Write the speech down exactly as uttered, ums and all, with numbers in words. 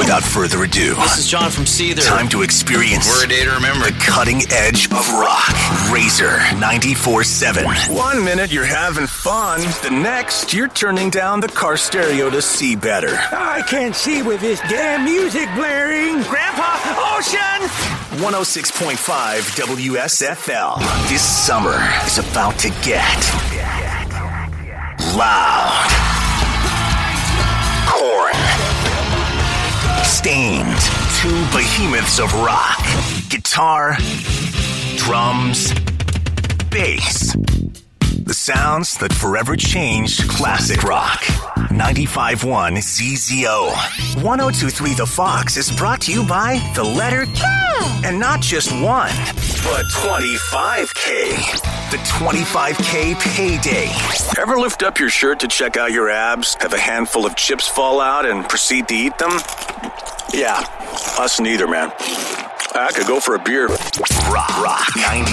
Without further ado, this is John from Seether. Time to experience We're a day to remember. the cutting edge of rock. Razor ninety-four point seven. One minute you're having fun, the next you're turning down the car stereo to see better. I can't see with this damn music blaring. Grandpa, ocean! one oh six point five W S F L. This summer is about to get loud. Korn. Stained. Two behemoths of rock. Guitar. Drums. Bass. The sounds that forever changed classic rock. ninety-five point one Z Z O. one oh two point three The Fox is brought to you by the letter K. And not just one, but twenty-five K. The twenty-five K payday. Ever lift up your shirt to check out your abs, have a handful of chips fall out, and proceed to eat them? Yeah, us neither, man. I could go for a beer. Rock, rock, ninety.